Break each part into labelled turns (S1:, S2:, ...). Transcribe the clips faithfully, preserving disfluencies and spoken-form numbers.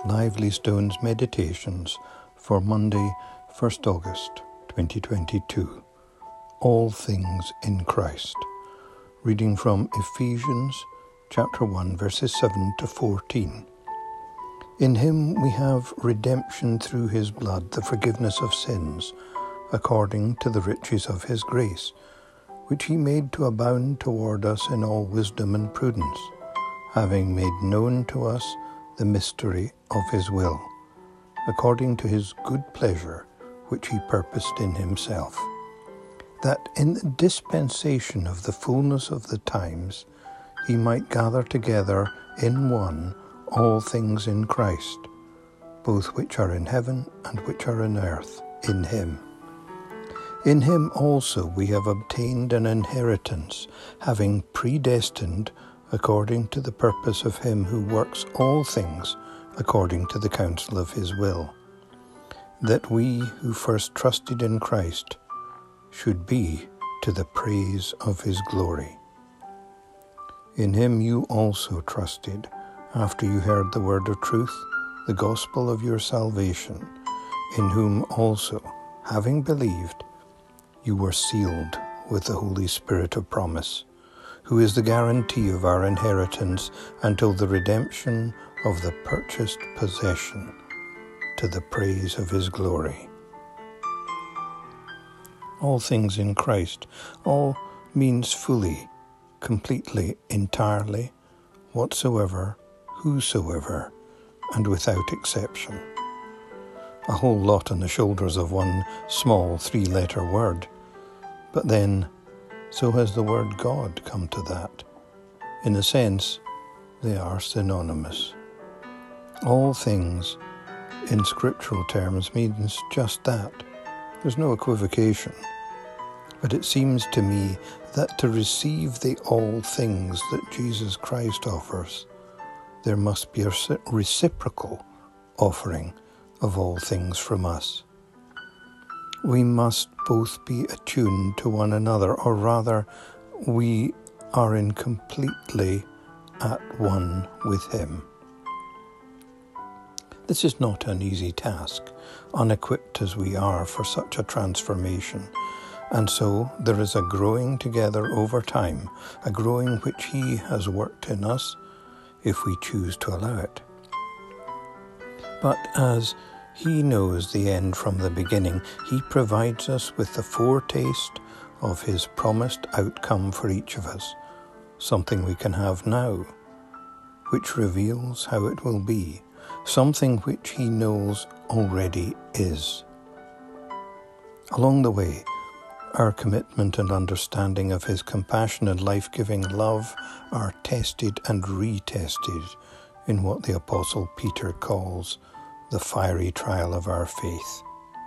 S1: Lively Stones Meditations for Monday, first August twenty twenty-two. All Things in Christ. Reading from Ephesians chapter one, verses seven to fourteen. In him we have redemption through his blood, the forgiveness of sins, according to the riches of his grace, which he made to abound toward us in all wisdom and prudence, having made known to us the mystery of his will, according to his good pleasure, which he purposed in himself, that in the dispensation of the fullness of the times he might gather together in one all things in Christ, both which are in heaven and which are in earth, in him. In him also we have obtained an inheritance, having predestined according to the purpose of him who works all things according to the counsel of his will, that we who first trusted in Christ should be to the praise of his glory. In him you also trusted, after you heard the word of truth, the gospel of your salvation, in whom also, having believed, you were sealed with the Holy Spirit of promise, who is the guarantee of our inheritance until the redemption of the purchased possession, to the praise of his glory. All things in Christ. All means fully, completely, entirely, whatsoever, whosoever, and without exception. A whole lot on the shoulders of one small three-letter word. But then, so has the word God come to that. In a sense, they are synonymous. All things, in scriptural terms, means just that. There's no equivocation. But it seems to me that to receive the all things that Jesus Christ offers, there must be a reciprocal offering of all things from us. We must both be attuned to one another, or rather, we are in completely at one with him. This is not an easy task, unequipped as we are for such a transformation, and so there is a growing together over time, a growing which he has worked in us, if we choose to allow it. But as he knows the end from the beginning, he provides us with the foretaste of his promised outcome for each of us, something we can have now, which reveals how it will be, something which he knows already is. Along the way, our commitment and understanding of his compassion and life-giving love are tested and retested in what the Apostle Peter calls the fiery trial of our faith.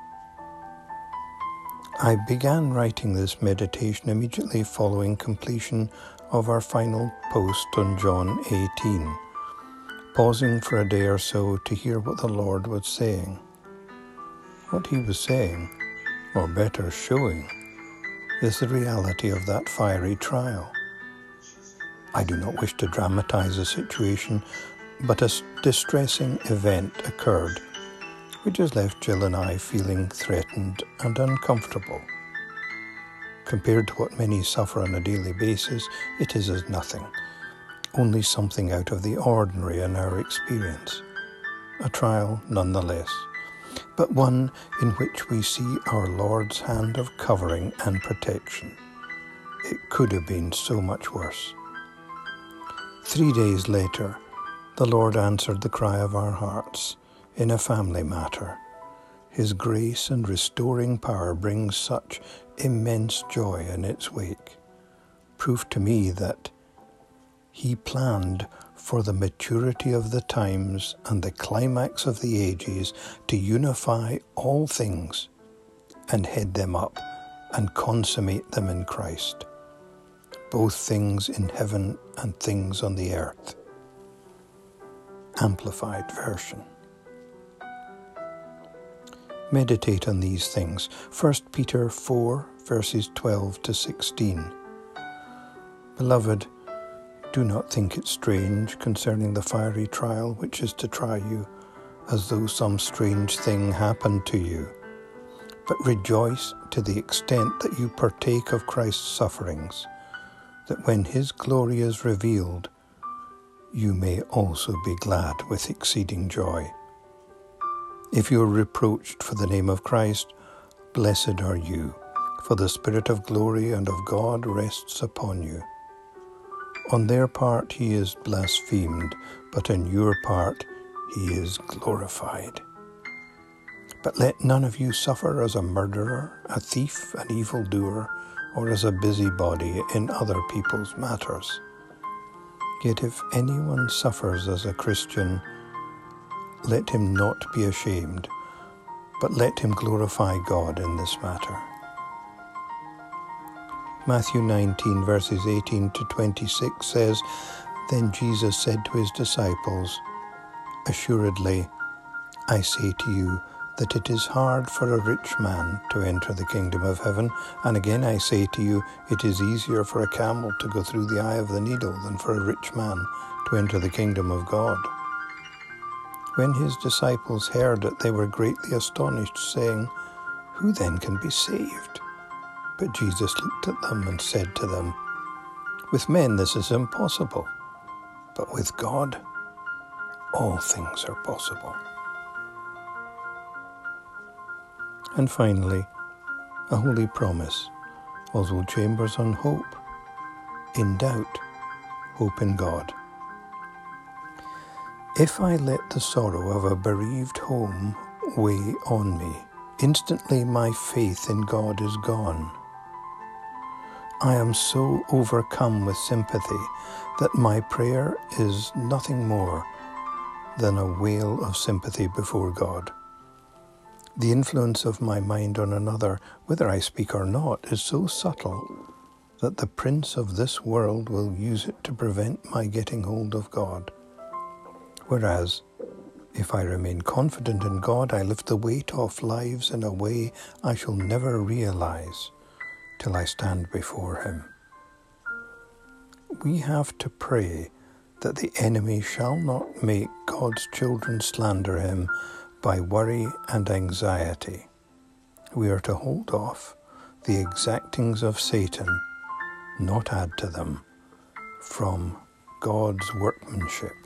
S1: I began writing this meditation immediately following completion of our final post on John eighteen, pausing for a day or so to hear what the Lord was saying. What he was saying, or better showing, is the reality of that fiery trial. I do not wish to dramatize the situation, but a distressing event occurred, which has left Jill and I feeling threatened and uncomfortable. Compared to what many suffer on a daily basis, it is as nothing, only something out of the ordinary in our experience. A trial nonetheless, but one in which we see our Lord's hand of covering and protection. It could have been so much worse. Three days later, the Lord answered the cry of our hearts in a family matter. His grace and restoring power brings such immense joy in its wake. Proof to me that he planned for the maturity of the times and the climax of the ages to unify all things and head them up and consummate them in Christ, both things in heaven and things on the earth. Amplified Version. Meditate on these things. First Peter four, verses twelve to sixteen. Beloved, do not think it strange concerning the fiery trial which is to try you, as though some strange thing happened to you, but rejoice to the extent that you partake of Christ's sufferings, that when his glory is revealed, you may also be glad with exceeding joy. If you are reproached for the name of Christ, blessed are you, for the Spirit of glory and of God rests upon you. On their part he is blasphemed, but on your part he is glorified. But let none of you suffer as a murderer, a thief, an evildoer, or as a busybody in other people's matters. Yet if anyone suffers as a Christian, let him not be ashamed, but let him glorify God in this matter. Matthew nineteen, verses eighteen to twenty-six says, Then Jesus said to his disciples, Assuredly, I say to you that it is hard for a rich man to enter the kingdom of heaven. And again I say to you, it is easier for a camel to go through the eye of the needle than for a rich man to enter the kingdom of God. When his disciples heard it, they were greatly astonished, saying, Who then can be saved? But Jesus looked at them and said to them, With men this is impossible, but with God all things are possible. And finally, a holy promise, Oswald Chambers on hope. In doubt, hope in God. If I let the sorrow of a bereaved home weigh on me, instantly my faith in God is gone. I am so overcome with sympathy that my prayer is nothing more than a wail of sympathy before God. The influence of my mind on another, whether I speak or not, is so subtle that the prince of this world will use it to prevent my getting hold of God. Whereas, if I remain confident in God, I lift the weight off lives in a way I shall never realize till I stand before him. We have to pray that the enemy shall not make God's children slander him by worry and anxiety. We are to hold off the exactings of Satan, not add to them, from God's workmanship.